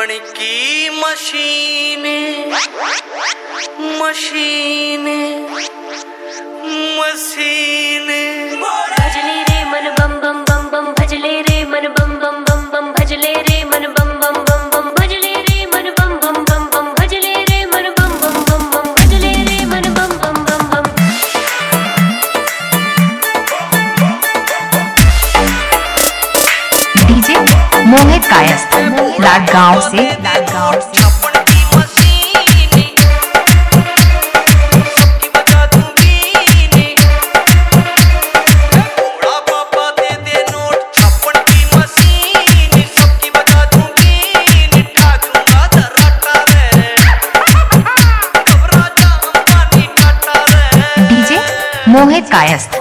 छप्पन की machine machine machine भजले रे मन बम बम बम बम भजले रे मन बम बम बम बम भजले रे मन बम बम बम बम भजले रे मन बम बम बम बम भजले रे मन बम बम बम बम भजले रे मन बम बम बम बम। डीजे मोहित कायस्थ लाडगांव से मोहित कायस्थ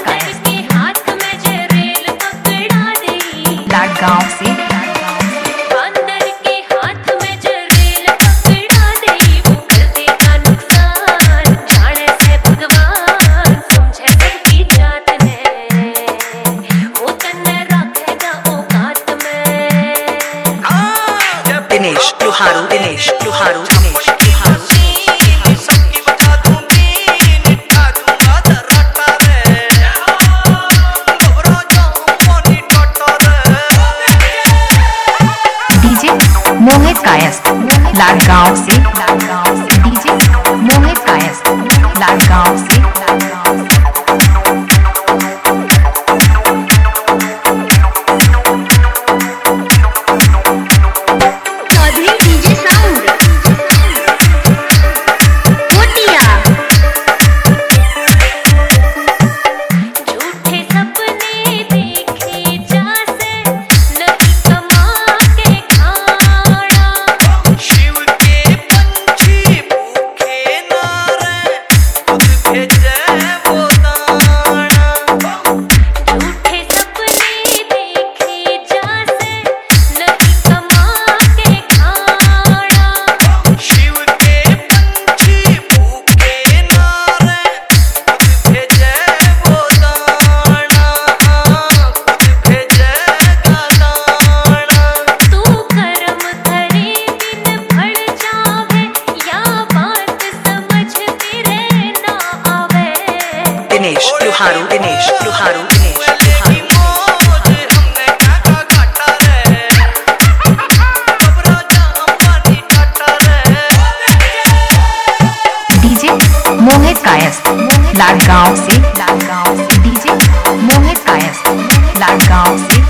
लाडगांव से बंदर के हाथ में जरेल पकड़ा दे वो कर देगा नुकसान जाने से भगवान समझे सबकी जात है वो तन्ने रखेगा औकात में। दिनेश लुहारू दिनेश लुहारू मोहित कायस्थ लाडगांव से डीजे मोहित कायस्थ लाडगांव से दिनेश लुहारू दिनेश लुहारू डीजे मोहित कायस्थ लाडगांव से डीजे मोहित कायस्थ लाडगांव से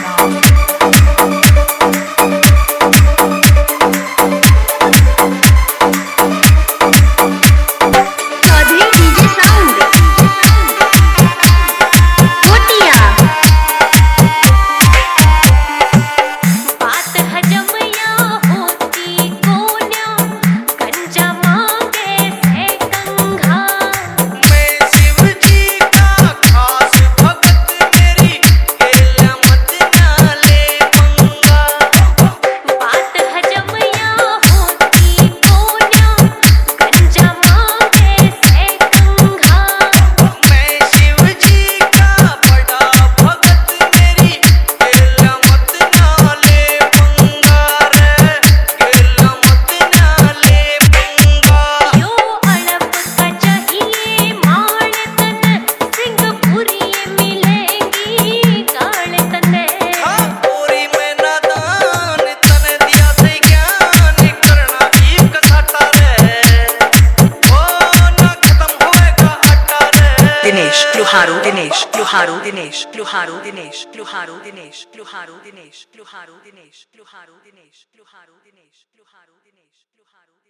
लुहारू दिनेश लुहारू दिनेश लुहारू दिनेश लुहारू दिनेश लुहारू दिनेश लुहारू दिनेश लुहारू दिनेश लुहारू दिनेश लुहारू दिनेश लुहारू